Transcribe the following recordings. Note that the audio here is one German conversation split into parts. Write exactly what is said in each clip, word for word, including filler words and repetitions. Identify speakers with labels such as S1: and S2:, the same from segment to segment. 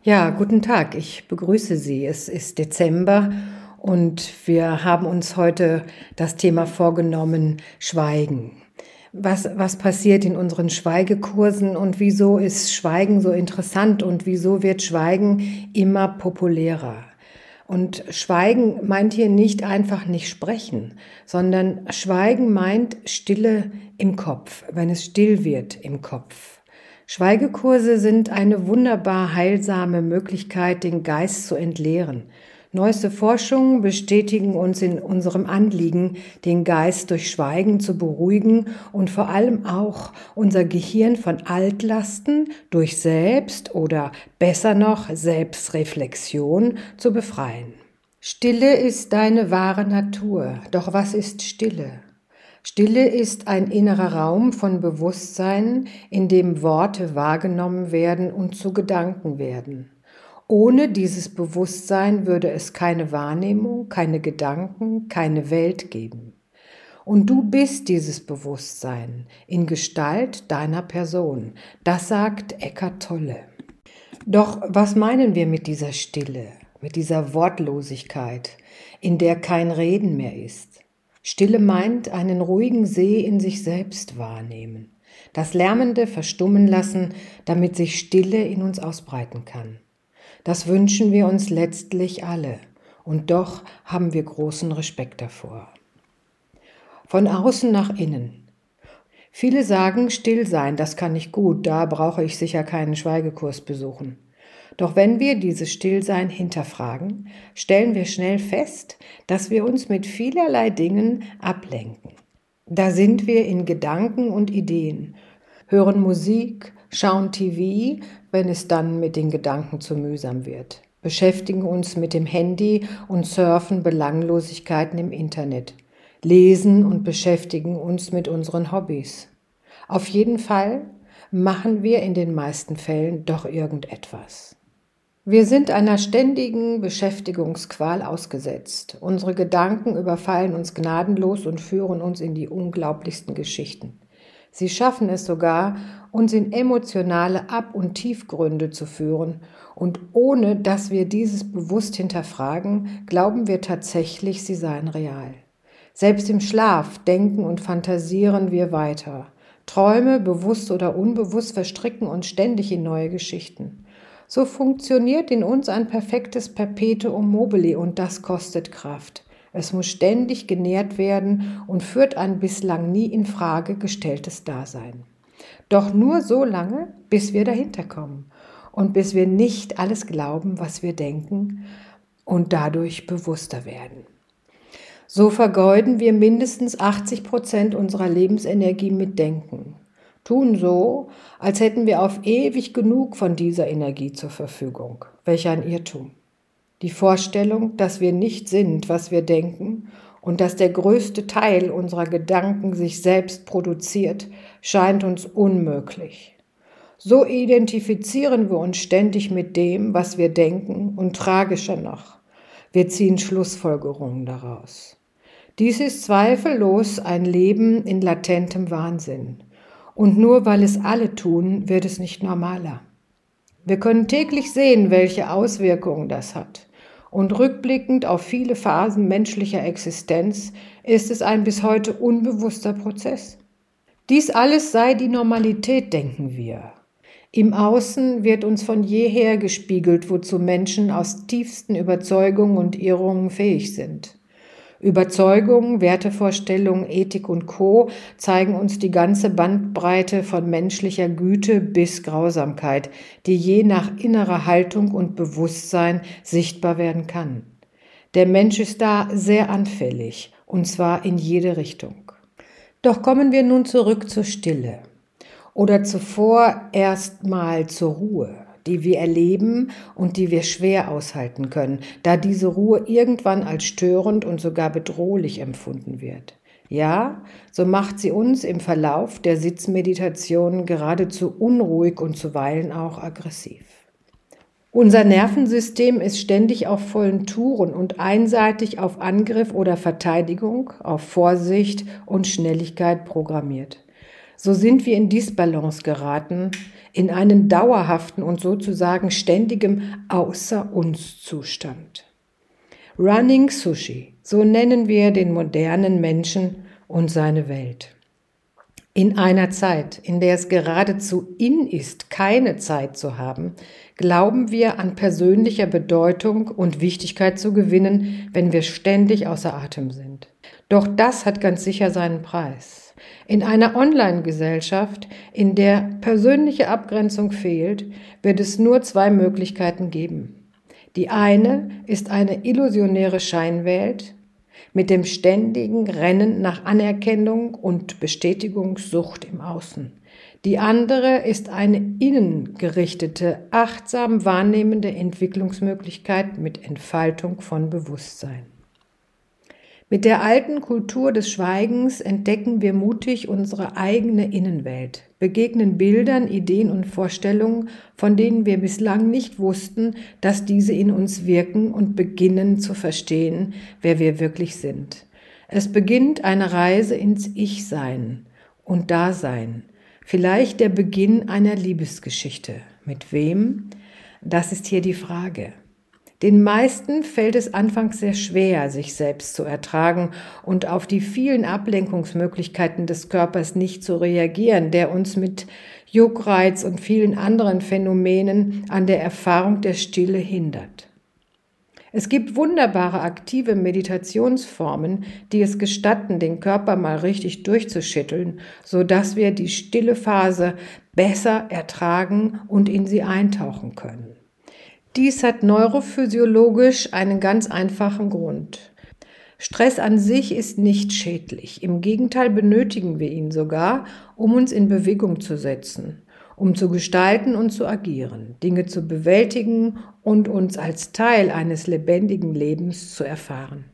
S1: Ja, guten Tag, ich begrüße Sie. Es ist Dezember und wir haben uns heute das Thema vorgenommen, Schweigen. Was, was passiert in unseren Schweigekursen und wieso ist Schweigen so interessant und wieso wird Schweigen immer populärer? Und Schweigen meint hier nicht einfach nicht sprechen, sondern Schweigen meint Stille im Kopf, wenn es still wird im Kopf. Schweigekurse sind eine wunderbar heilsame Möglichkeit, den Geist zu entleeren. Neueste Forschungen bestätigen uns in unserem Anliegen, den Geist durch Schweigen zu beruhigen und vor allem auch unser Gehirn von Altlasten durch Selbst- oder besser noch Selbstreflexion zu befreien. Stille ist deine wahre Natur. Doch was ist Stille? Stille ist ein innerer Raum von Bewusstsein, in dem Worte wahrgenommen werden und zu Gedanken werden. Ohne dieses Bewusstsein würde es keine Wahrnehmung, keine Gedanken, keine Welt geben. Und du bist dieses Bewusstsein in Gestalt deiner Person. Das sagt Eckhart Tolle. Doch was meinen wir mit dieser Stille, mit dieser Wortlosigkeit, in der kein Reden mehr ist? Stille meint einen ruhigen See in sich selbst wahrnehmen, das Lärmende verstummen lassen, damit sich Stille in uns ausbreiten kann. Das wünschen wir uns letztlich alle, und doch haben wir großen Respekt davor. Von außen nach innen. Viele sagen, still sein, das kann ich gut, da brauche ich sicher keinen Schweigekurs besuchen. Doch wenn wir dieses Stillsein hinterfragen, stellen wir schnell fest, dass wir uns mit vielerlei Dingen ablenken. Da sind wir in Gedanken und Ideen, hören Musik, schauen T V, wenn es dann mit den Gedanken zu mühsam wird, beschäftigen uns mit dem Handy und surfen Belanglosigkeiten im Internet, lesen und beschäftigen uns mit unseren Hobbys. Auf jeden Fall machen wir in den meisten Fällen doch irgendetwas. Wir sind einer ständigen Beschäftigungsqual ausgesetzt. Unsere Gedanken überfallen uns gnadenlos und führen uns in die unglaublichsten Geschichten. Sie schaffen es sogar, uns in emotionale Ab- und Tiefgründe zu führen. Und ohne dass wir dieses bewusst hinterfragen, glauben wir tatsächlich, sie seien real. Selbst im Schlaf denken und fantasieren wir weiter. Träume, bewusst oder unbewusst, verstricken uns ständig in neue Geschichten. So funktioniert in uns ein perfektes Perpetuum mobile und das kostet Kraft. Es muss ständig genährt werden und führt ein bislang nie in Frage gestelltes Dasein. Doch nur so lange, bis wir dahinter kommen und bis wir nicht alles glauben, was wir denken und dadurch bewusster werden. So vergeuden wir mindestens achtzig Prozent unserer Lebensenergie mit Denken. Tun so, als hätten wir auf ewig genug von dieser Energie zur Verfügung. Welch ein Irrtum. Die Vorstellung, dass wir nicht sind, was wir denken und dass der größte Teil unserer Gedanken sich selbst produziert, scheint uns unmöglich. So identifizieren wir uns ständig mit dem, was wir denken und tragischer noch, wir ziehen Schlussfolgerungen daraus. Dies ist zweifellos ein Leben in latentem Wahnsinn. Und nur weil es alle tun, wird es nicht normaler. Wir können täglich sehen, welche Auswirkungen das hat. Und rückblickend auf viele Phasen menschlicher Existenz ist es ein bis heute unbewusster Prozess. Dies alles sei die Normalität, denken wir. Im Außen wird uns von jeher gespiegelt, wozu Menschen aus tiefsten Überzeugungen und Irrungen fähig sind. Überzeugungen, Wertevorstellungen, Ethik und Co. zeigen uns die ganze Bandbreite von menschlicher Güte bis Grausamkeit, die je nach innerer Haltung und Bewusstsein sichtbar werden kann. Der Mensch ist da sehr anfällig, und zwar in jede Richtung. Doch kommen wir nun zurück zur Stille oder zuvor erst mal zur Ruhe, die wir erleben und die wir schwer aushalten können, da diese Ruhe irgendwann als störend und sogar bedrohlich empfunden wird. Ja, so macht sie uns im Verlauf der Sitzmeditation geradezu unruhig und zuweilen auch aggressiv. Unser Nervensystem ist ständig auf vollen Touren und einseitig auf Angriff oder Verteidigung, auf Vorsicht und Schnelligkeit programmiert. So sind wir in Disbalance geraten, in einen dauerhaften und sozusagen ständigem Außer-uns-Zustand. Running Sushi, so nennen wir den modernen Menschen und seine Welt. In einer Zeit, in der es geradezu in ist, keine Zeit zu haben, glauben wir an persönlicher Bedeutung und Wichtigkeit zu gewinnen, wenn wir ständig außer Atem sind. Doch das hat ganz sicher seinen Preis. In einer Online-Gesellschaft, in der persönliche Abgrenzung fehlt, wird es nur zwei Möglichkeiten geben. Die eine ist eine illusionäre Scheinwelt mit dem ständigen Rennen nach Anerkennung und Bestätigungssucht im Außen. Die andere ist eine innengerichtete, achtsam wahrnehmende Entwicklungsmöglichkeit mit Entfaltung von Bewusstsein. Mit der alten Kultur des Schweigens entdecken wir mutig unsere eigene Innenwelt, begegnen Bildern, Ideen und Vorstellungen, von denen wir bislang nicht wussten, dass diese in uns wirken und beginnen zu verstehen, wer wir wirklich sind. Es beginnt eine Reise ins Ich-Sein und Dasein, vielleicht der Beginn einer Liebesgeschichte. Mit wem? Das ist hier die Frage. Den meisten fällt es anfangs sehr schwer, sich selbst zu ertragen und auf die vielen Ablenkungsmöglichkeiten des Körpers nicht zu reagieren, der uns mit Juckreiz und vielen anderen Phänomenen an der Erfahrung der Stille hindert. Es gibt wunderbare aktive Meditationsformen, die es gestatten, den Körper mal richtig durchzuschütteln, sodass wir die stille Phase besser ertragen und in sie eintauchen können. Dies hat neurophysiologisch einen ganz einfachen Grund. Stress an sich ist nicht schädlich. Im Gegenteil benötigen wir ihn sogar, um uns in Bewegung zu setzen, um zu gestalten und zu agieren, Dinge zu bewältigen und uns als Teil eines lebendigen Lebens zu erfahren.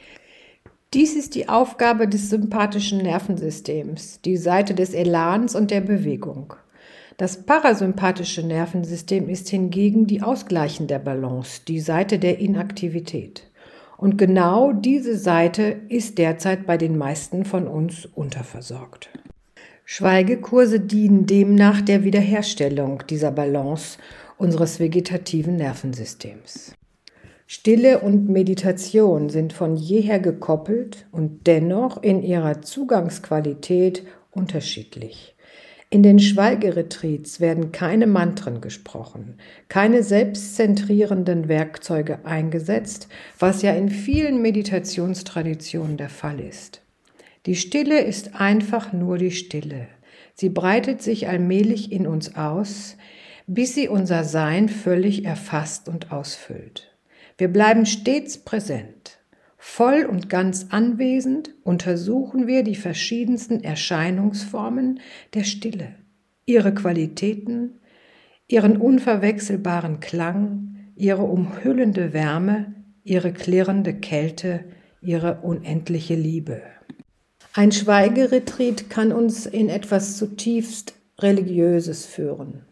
S1: Dies ist die Aufgabe des sympathischen Nervensystems, die Seite des Elans und der Bewegung. Das parasympathische Nervensystem ist hingegen die ausgleichende Balance, die Seite der Inaktivität. Und genau diese Seite ist derzeit bei den meisten von uns unterversorgt. Schweigekurse dienen demnach der Wiederherstellung dieser Balance unseres vegetativen Nervensystems. Stille und Meditation sind von jeher gekoppelt und dennoch in ihrer Zugangsqualität unterschiedlich. In den Schweigeretreats werden keine Mantren gesprochen, keine selbstzentrierenden Werkzeuge eingesetzt, was ja in vielen Meditationstraditionen der Fall ist. Die Stille ist einfach nur die Stille. Sie breitet sich allmählich in uns aus, bis sie unser Sein völlig erfasst und ausfüllt. Wir bleiben stets präsent. Voll und ganz anwesend untersuchen wir die verschiedensten Erscheinungsformen der Stille, ihre Qualitäten, ihren unverwechselbaren Klang, ihre umhüllende Wärme, ihre klirrende Kälte, ihre unendliche Liebe. Ein Schweigeretreat kann uns in etwas zutiefst Religiöses führen,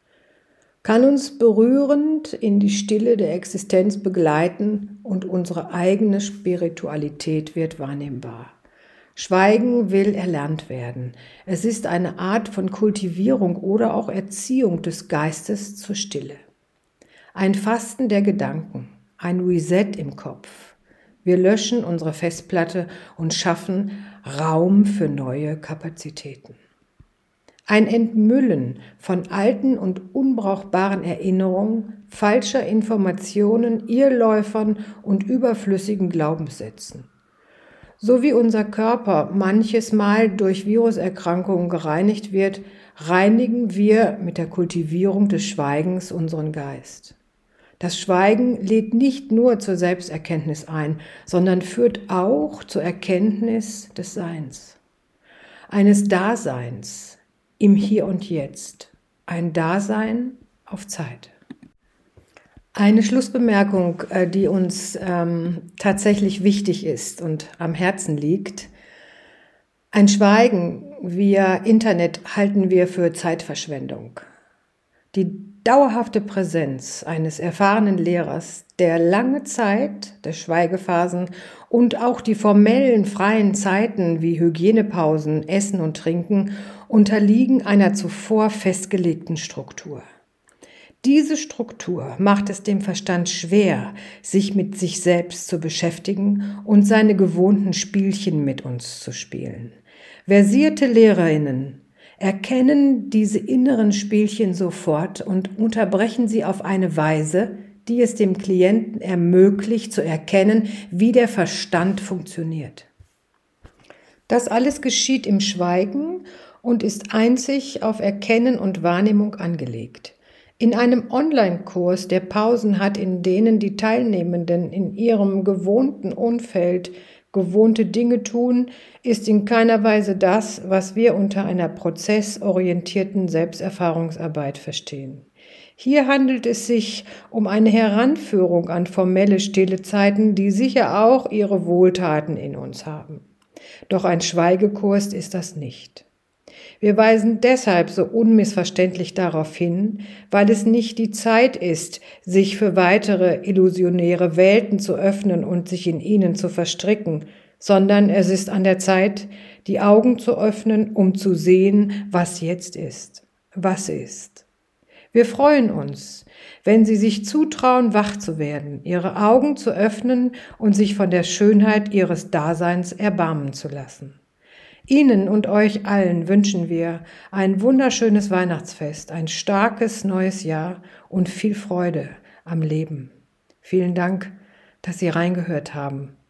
S1: kann uns berührend in die Stille der Existenz begleiten und unsere eigene Spiritualität wird wahrnehmbar. Schweigen will erlernt werden. Es ist eine Art von Kultivierung oder auch Erziehung des Geistes zur Stille. Ein Fasten der Gedanken, ein Reset im Kopf. Wir löschen unsere Festplatte und schaffen Raum für neue Kapazitäten. Ein Entmüllen von alten und unbrauchbaren Erinnerungen, falscher Informationen, Irrläufern und überflüssigen Glaubenssätzen. So wie unser Körper manches Mal durch Viruserkrankungen gereinigt wird, reinigen wir mit der Kultivierung des Schweigens unseren Geist. Das Schweigen lädt nicht nur zur Selbsterkenntnis ein, sondern führt auch zur Erkenntnis des Seins, eines Daseins, im Hier und Jetzt, ein Dasein auf Zeit. Eine Schlussbemerkung, die uns ähm, tatsächlich wichtig ist und am Herzen liegt. Ein Schweigen via Internet halten wir für Zeitverschwendung. Die dauerhafte Präsenz eines erfahrenen Lehrers, der lange Zeit der Schweigephasen und auch die formellen freien Zeiten wie Hygienepausen, Essen und Trinken unterliegen einer zuvor festgelegten Struktur. Diese Struktur macht es dem Verstand schwer, sich mit sich selbst zu beschäftigen und seine gewohnten Spielchen mit uns zu spielen. Versierte LehrerInnen erkennen diese inneren Spielchen sofort und unterbrechen sie auf eine Weise, die es dem Klienten ermöglicht zu erkennen, wie der Verstand funktioniert. Das alles geschieht im Schweigen und ist einzig auf Erkennen und Wahrnehmung angelegt. In einem Online-Kurs, der Pausen hat, in denen die Teilnehmenden in ihrem gewohnten Umfeld gewohnte Dinge tun, ist in keiner Weise das, was wir unter einer prozessorientierten Selbsterfahrungsarbeit verstehen. Hier handelt es sich um eine Heranführung an formelle stille Zeiten, die sicher auch ihre Wohltaten in uns haben. Doch ein Schweigekurs ist das nicht. Wir weisen deshalb so unmissverständlich darauf hin, weil es nicht die Zeit ist, sich für weitere illusionäre Welten zu öffnen und sich in ihnen zu verstricken, sondern es ist an der Zeit, die Augen zu öffnen, um zu sehen, was jetzt ist. Was ist? Wir freuen uns, wenn Sie sich zutrauen, wach zu werden, Ihre Augen zu öffnen und sich von der Schönheit Ihres Daseins erbarmen zu lassen. Ihnen und euch allen wünschen wir ein wunderschönes Weihnachtsfest, ein starkes neues Jahr und viel Freude am Leben. Vielen Dank, dass Sie reingehört haben.